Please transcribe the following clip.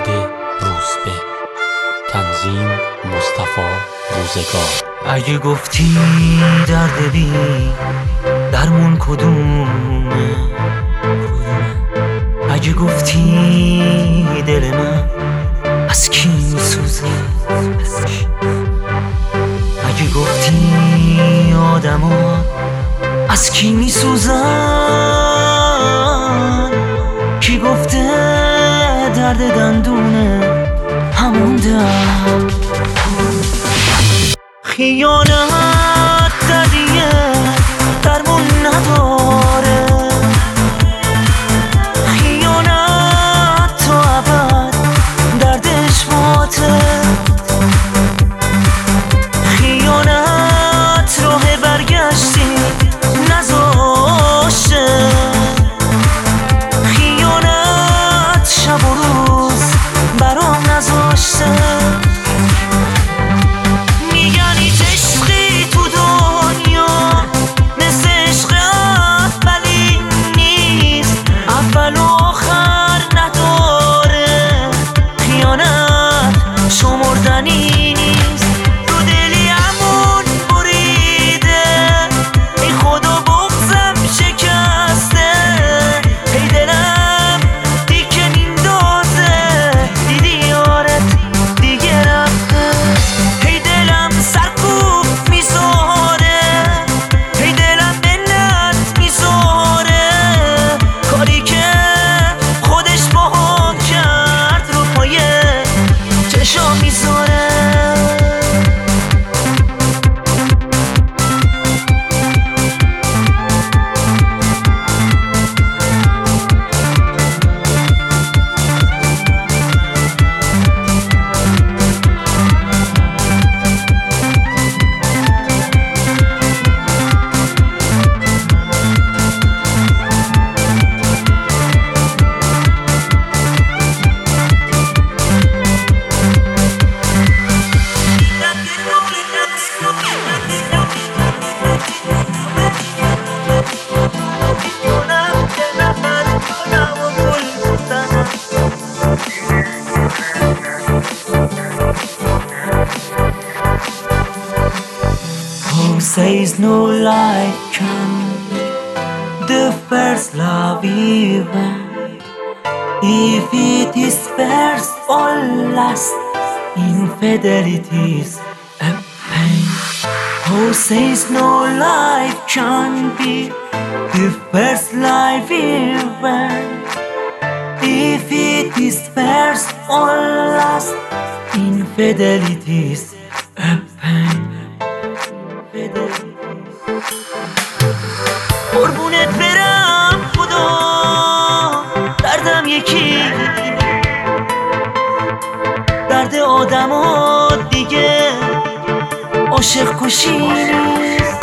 امید روزبه. تنظیم مصطفی روزگار. اگه گفتی درد بی درمون کدومه، اگه گفتی دل من از کی میسوزه، اگه گفتی آدما از کی میسوزن، کی گفته درد دندونه همون درد. خیانت دردیه درمون نداره، خیانت تا ابد دردش باته، خیانت راه برگشتی نذاشته، خیانت شب و روز برام نذاشته. Says no life can the first love even if it is first or last, infidelity's a pain. Who says no life can be the first life even if it is first or last, infidelity's a pain. قربونت برم خدا دردم یکی، درد آدم ها دیگه عاشق کشی نیست.